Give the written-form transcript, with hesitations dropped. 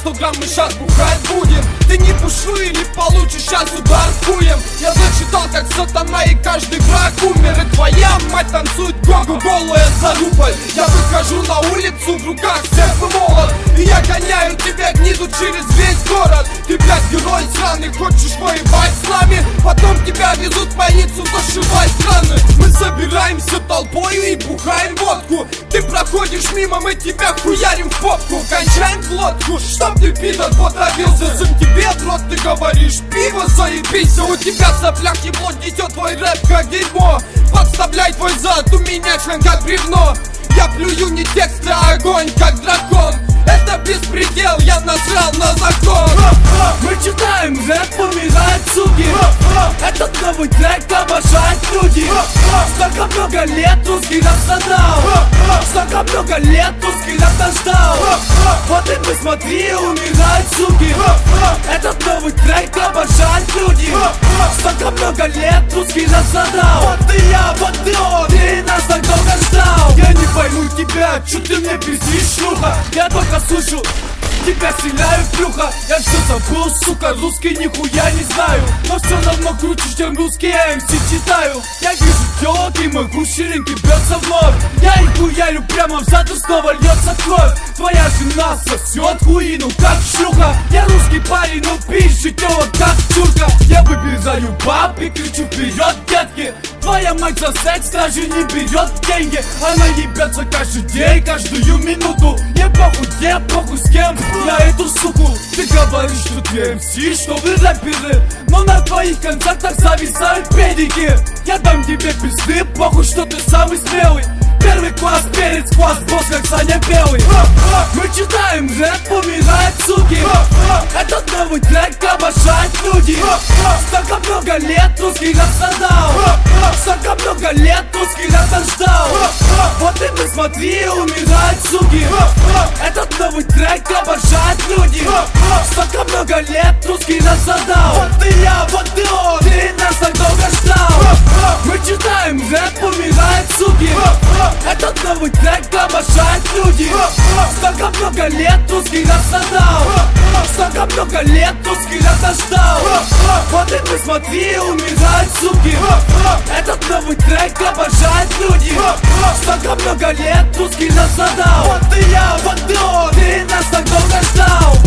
100 грамм мы щас бухать будем. Ты не бушуй или получишь щас удар хуем. Я зачитал как сатана и каждый враг умер. И твоя мать танцует гогу голая зарубой. Я выхожу на улицу, в руках серп и молот, и я гоняю тебя гниду через весь город. Ты, блядь, герой сраный, хочешь воевать с нами? Потом тебя везут в больницу зашивать раны. Мы собираемся толпою и бухаем водку. Ты проходишь мимо, мы тебя хуярим в попку. Кончаем глотку, чтоб ты, пидор, потравился. Сам тебе в рот ты говоришь, пиво заебись. У тебя в соплях ебло несет твой рэп как дерьмо. Подставляй твой зад, у меня член как бревно. Я плюю не тексты, а огонь как дракон. Это беспредел, я насрал на закон. Мы читаем рэп, умирают суки. Этот новый трек обожают люди. Столько много лет русский рэп страдал. Столько много лет русский рэп дождал. Вот и посмотри, умирают суки. Этот новый трек обожают люди. Столько много лет русский рэп страдал. Вот и я, вот и он, ты нас так долго ждал. Я не пойму тебя, чё ты мне пиздишь, шлюха? Я только слышу, тебя стреляю в брюхо. Я все забыл, сука, русский нихуя не знаю. Но все равно круче, чем русский МС читаю. Я вижу телок и мой гусь ширинки бьется вновь. Я их хуярю прямо в зад и снова льется кровь. Твоя жена сосет хуину, как шлюха. Я русский парень, но пишет телок, как тюрка. Я выбираю баб и кричу вперед, детки. Твоя мать за секс даже не берет деньги. Она ебется каждый день, каждую минуту. Мне похуй где, похуй с кем, на эту суку. Ты говоришь, что ты МС, что вы рэперы, но на твоих концертах зависают педики. Я дам тебе пизды, похуй, что ты самый смелый. Первый класс, перец, класс, босс, как Саня Белый. Мы читаем рэп, умирают суки. Этот новый трек обожают люди. Столько много лет русский рэп страдал. Столько много лет русский рэп ждал. Вот и посмотри, умирают суки. Этот новый трек обожают люди. Столько много лет русский рэп страдал. Вот и я, вот и он, ты нас так долго ждал. Мы читаем рэп, умирают суки. Этот новый трек обожают люди. Столько много лет русский рэп страдал. Столько много лет русский рэп ждал. Вот и посмотри, умирают суки. Этот новый трек обожают люди. Столько много лет русский рэп страдал. Вот и я, вот и он, ты нас так долго ждал.